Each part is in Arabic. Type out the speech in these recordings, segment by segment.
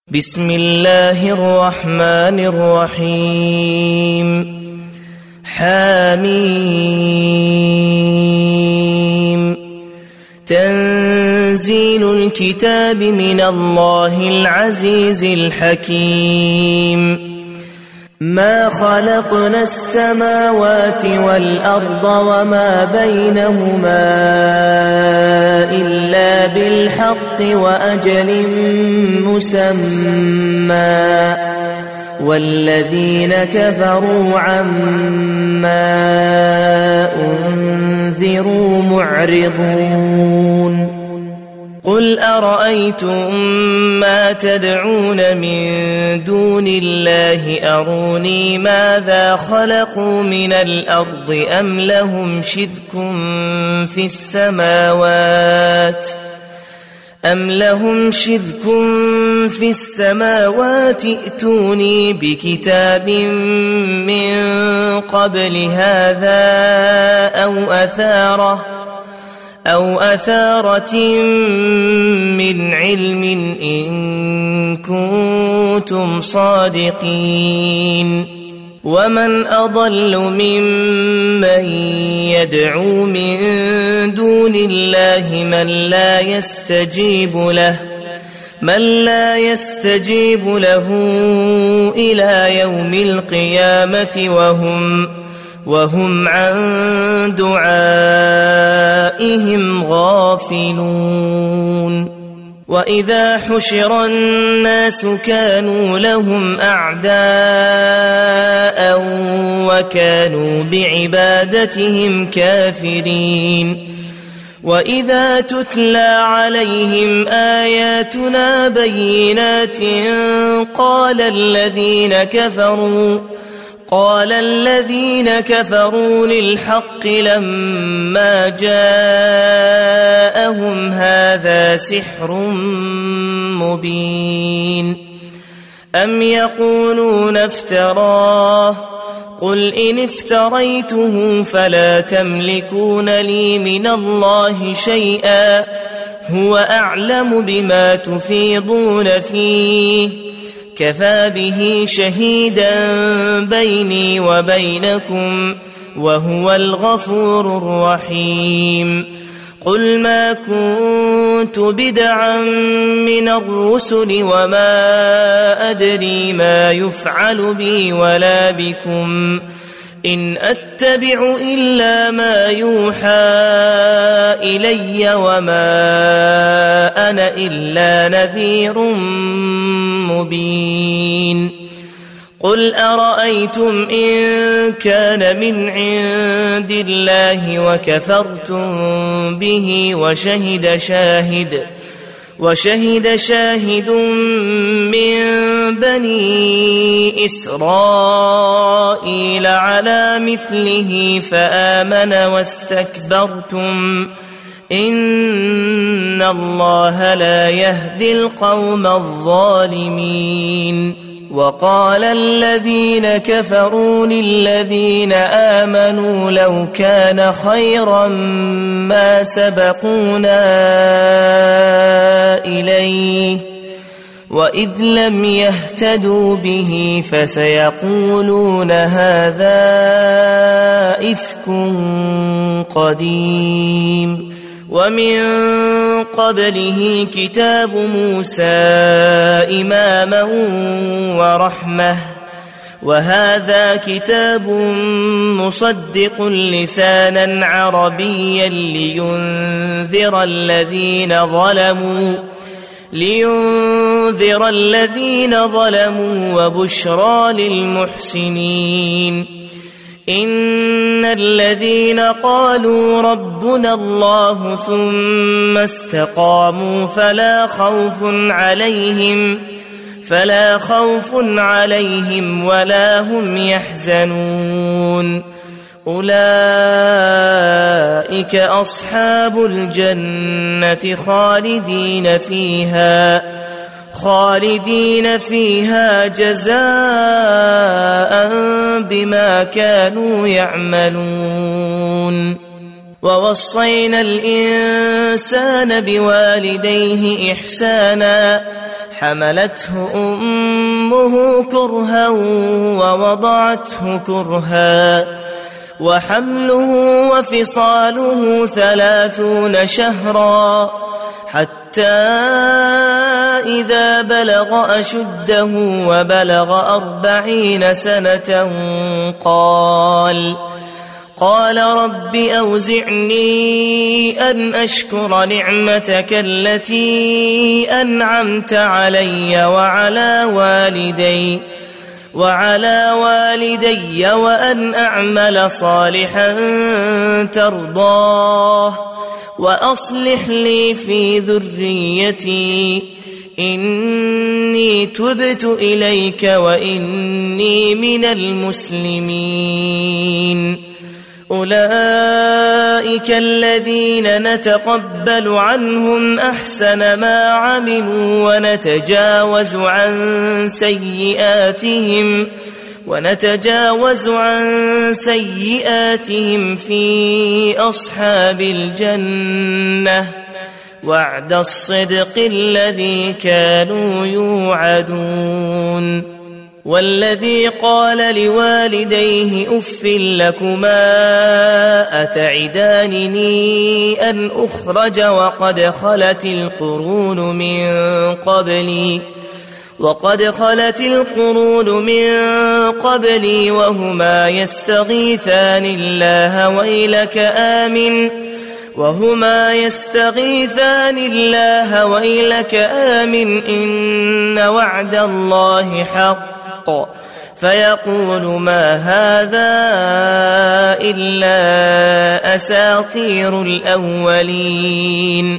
بسم الله الرحمن الرحيم حميم تنزيل الكتاب من الله العزيز الحكيم ما خلقنا السماوات والأرض وما بينهما إلا بالحق وأجل مسمى والذين كفروا عما أنذروا معرضون قل أرأيتم ما تدعون من دون الله أروني ماذا خلقوا من الأرض أم لهم شرك في السماوات ائتوني بكتاب من قبل هذا أو أثارة من علم إن كنتم صادقين ومن أضل ممن يدعو من دون الله من لا يستجيب له إلى يوم القيامة وهم عن دعائهم غافلون وإذا حشر الناس كانوا لهم أعداء وكانوا بعبادتهم كافرين وإذا تتلى عليهم آياتنا بينات قال الذين كفروا للحق لما جاءهم هذا سحر مبين أم يقولون افتراه قل إن افتريته فلا تملكون لي من الله شيئا هو أعلم بما تفيضون فيه كفى به شهيدا بيني وبينكم وهو الغفور الرحيم قل ما كنت بدعا من الرسل وما أدري ما يفعل بي ولا بكم إن أتبع إلا ما يوحى إلي وما أنا إلا نذير مبين قل أرأيتم إن كان من عند الله وكفرتم به وشهد شاهد من بني إسرائيل على مثله فآمن واستكبرتم إن الله لا يهدي القوم الظالمين وقال الذين كفروا للذين آمنوا لو كان خيرا ما سبقونا إليه وإذ لم يهتدوا به فسيقولون هذا إفك قديم ومن قبله كتاب موسى إماما ورحمة وهذا كتاب مصدق لسانا عربيا لينذر الذين ظلموا وبشرى للمحسنين إن الذين قالوا ربنا الله ثم استقاموا فلا خوف عليهم ولا هم يحزنون أولئك أصحاب الجنة خالدين فيها جزاء بما كانوا يعملون ووصينا الإنسان بوالديه إحسانا حملته أمه كرها ووضعته كرها وحمله وفصاله 30 شهرا حتى إذا بلغ أشده وبلغ 40 سنة قال رب أوزعني أن أشكر نعمتك التي أنعمت علي وعلى والدي وأن أعمل صالحا ترضاه وأصلح لي في ذريتي إني تبت إليك وإني من المسلمين. أولئك الذين نتقبل عنهم أحسن ما عملوا ونتجاوز عن سيئاتهم في أصحاب الجنة وعد الصدق الذي كانوا يوعدون. والذي قال لوالديه أف لكما أتعدانني أن أخرج وقد خلت القرون من قبلي وهما يستغيثان الله ويلك آمن إن وعد الله حق فيقول ما هذا إلا أساطير الأولين.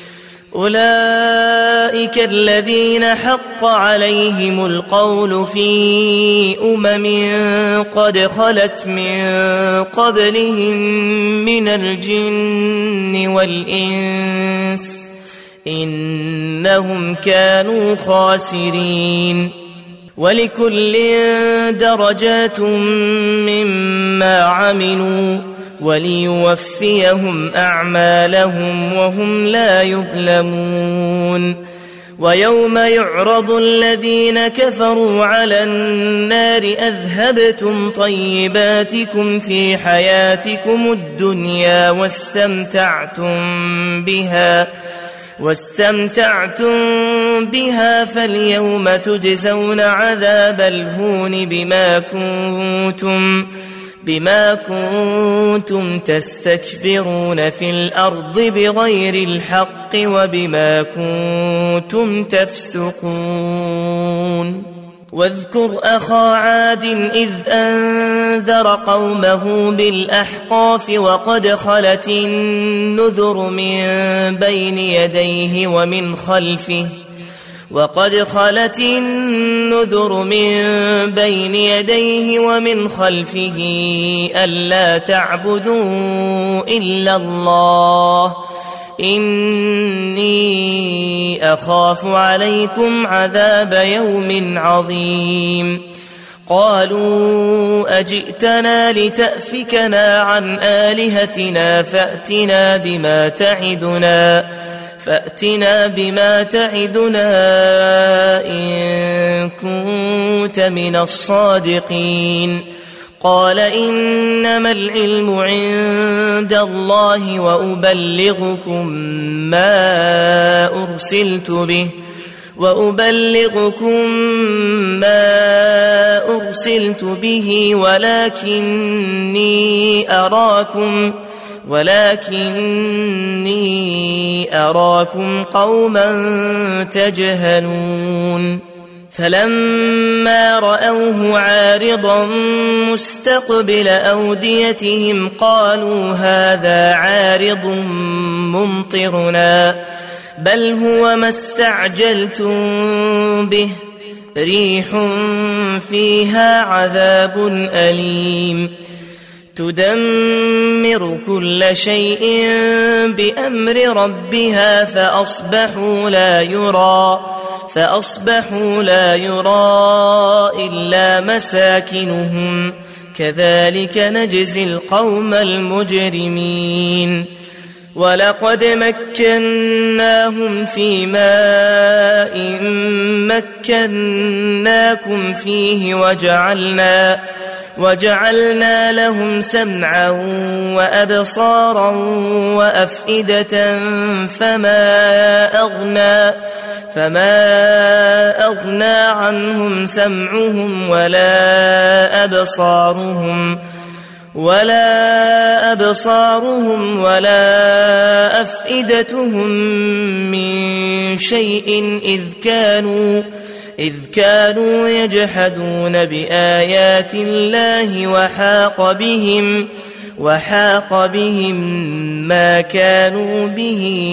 أولئك الذين حق عليهم القول في قد خلت من قبلهم من الجن والإنس إنهم كانوا خاسرين. ولكل درجات مما عملوا وليوفيهم أعمالهم وهم لا يظلمون. ويوم يعرض الذين كفروا على النار أذهبتم طيباتكم في حياتكم الدنيا واستمتعتم بها فاليوم تجزون عذاب الهون بما كنتم تستكبرون في الأرض بغير الحق وبما كنتم تفسقون. واذكر أخا عاد إذ أنذر قومه بالأحقاف وقد خلت النذر من بين يديه ومن خلفه ألا تعبدوا إلا الله إني أخاف عليكم عذاب يوم عظيم. قالوا أجئتنا لتأفكنا عن آلهتنا فأتنا بما تعدنا إن كنت من الصادقين. قال إنما العلم عند الله وأبلغكم ما أرسلت به ولكني أراكم قوما تجهلون. فلما رأوه عارضا مستقبل أوديتهم قالوا هذا عارض ممطرنا بل هو ما استعجلتم به ريح فيها عذاب أليم تدمر كل شيء بأمر ربها فأصبحوا لا يرى إلا مساكنهم كذلك نجزي القوم المجرمين. ولقد مكناهم في ماء مكناكم فيه وجعلنا لهم سمعا وأبصارا وأفئدة فما أغنى عنهم سمعهم ولا أبصارهم ولا أفئدتهم من شيء إذ كانوا يجحدون بآيات الله وحاق بهم ما كانوا به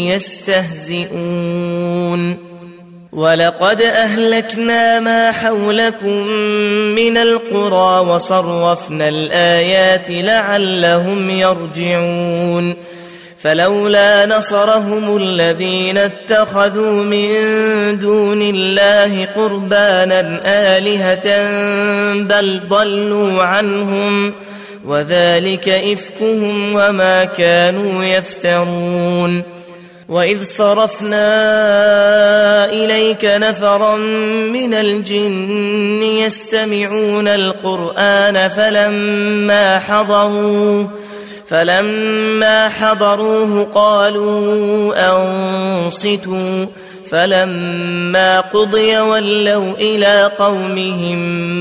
يستهزئون ولقد أهلكنا ما حولكم من القرى وصرفنا الآيات لعلهم يرجعون فلولا نصرهم الذين اتخذوا من دون الله قربانا آلهة بل ضلوا عنهم وذلك إفكهم وما كانوا يفترون وإذ صرفنا إليك نفرا من الجن يستمعون القرآن فلما حضروه قالوا أنصتوا فلما قضي ولوا إلى قومهم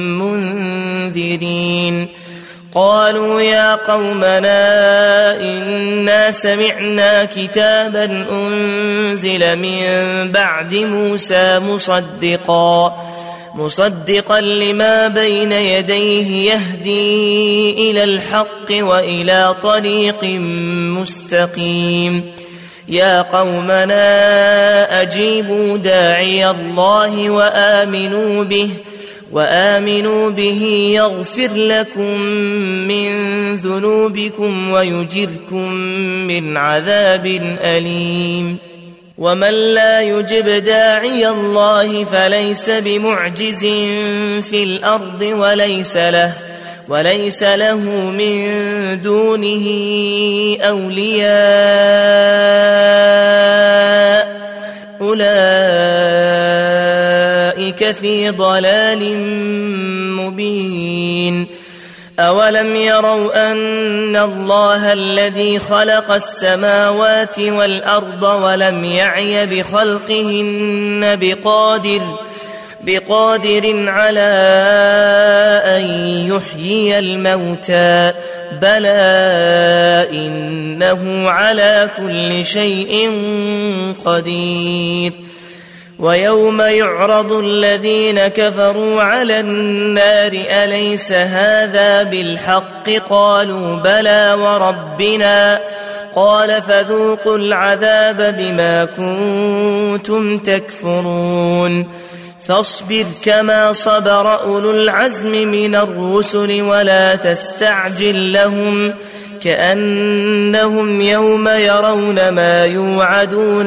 منذرين قالوا يا قومنا إنا سمعنا كتابا أنزل من بعد موسى مصدقا لما بين يديه يهدي إلى الحق وإلى طريق مستقيم يا قومنا أجيبوا داعي الله وآمنوا به يغفر لكم من ذنوبكم ويجركم من عذاب أليم ومن لا يجب داعي الله فليس بمعجز في الأرض وليس له من دونه أولياء أولئك في ضلال مبين أولم يروا أن الله الذي خلق السماوات والأرض ولم يعي بخلقهن بقادر على أن يحيي الموتى بلى إنه على كل شيء قدير ويوم يعرض الذين كفروا على النار أليس هذا بالحق قالوا بلى وربنا قال فذوقوا العذاب بما كنتم تكفرون فاصبر كما صبر أولو العزم من الرسل ولا تستعجل لهم كأنهم يوم يرون ما يوعدون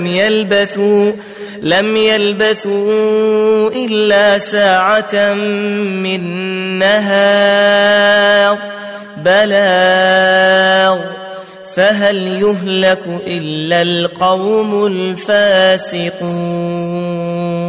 لم يلبثوا إلا ساعة من نهار بلاغ فهل يهلك إلا القوم الفاسقون